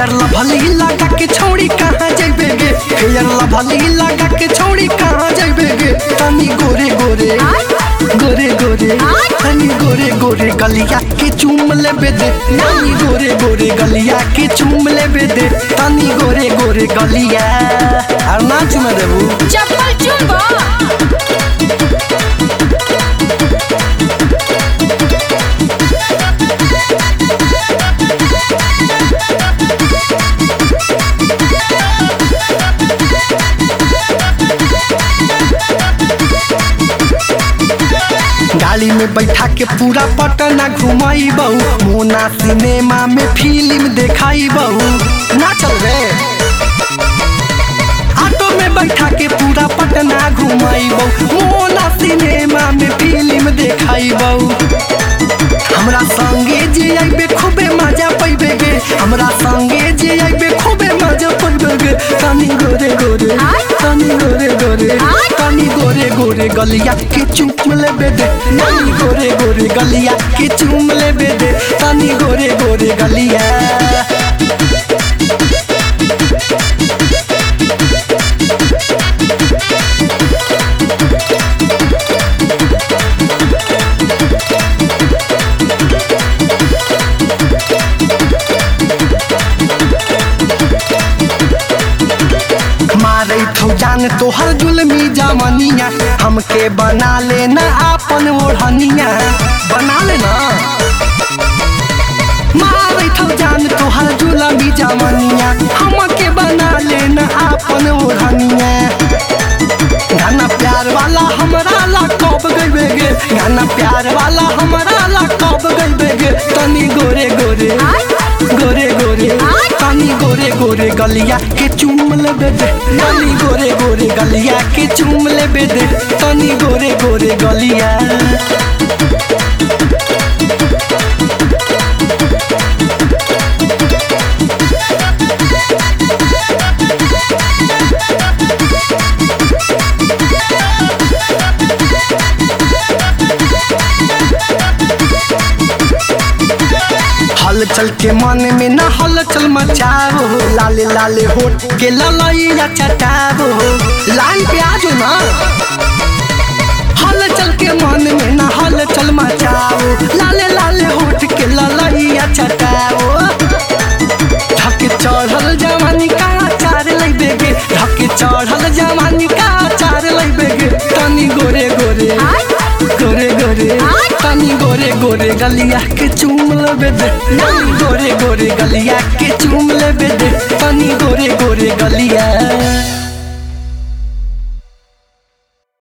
Fair lovely लगा के छौड़ी कहाँ जइबे गे फेयर लभली लगा के छौड़ी कहाँ जइबे गे तनी गोरे गोरे गोरे गोरे तनी गोरे गोरे गलिया के चूम लेबे दे तनी गोरे गोरे गलिया के चूम लेबे दे तनी गोरे गोरे गलिया और ना चूम देबू चप्पल चुम्बा गाड़ी में बैठा के पूरा पटना घुमाई बहू मोना सिनेमा में फिल्म देखाई बहू ना चल रे ऑटो में बैठा के पूरा पटना घुमाई बहू मोना सिनेमा में फिल्म देखाई बहू हमरा संगे जे आइबे खूबे मजा पैबे गे हमरा संगे जे आइबे खूबे मजा पैबे गे तनी गोरे गोरे तनी गोरे गोरे तनी गोरे गोरे गलिया के चूम लेबे दे तनी गोरे गोरे गलिया के चूम लेबे दे तनी गोरे गोरे गलिया जान तोहर जुलमी जमनिया हमके बना लेना आपन ओढ़निया बना लेना मारे थो जान तोहर जुलमी जमनिया हमके बना लेना आपन ओढ़निया गाना प्यार वाला हमरा ला कब गइबे गे गाना प्यार वाला हमरा ला कब गइबे गे तनी गोरे गोरे गोरे गोरे तनी गोरे गोरे गलिया के चूम लेबे दे तनी गोरे गोरे गलिया के चूम लेबे दे तनी गोरे गोरे गलिया हलचल के मन में ना हलचल मचाओ लाले लाले होठ के ललैया चटाओ लाइन पे आ जाओ ना हलचल के मन में ना हलचल मचाओ लाले लाले होठ के ललैया चटाओ ढके चढ़ल जवानी का चार लइबे गे ढके चढ़ल जवानी का चार लइबे गे तनी गोरे गोरे गोरे गोरे तनी गोरे गोरे गलिया के चूम लेबे दे तनी गोरे गोरे गलिया के चूम लेबे दे तनी गोरे गोरे गलिया।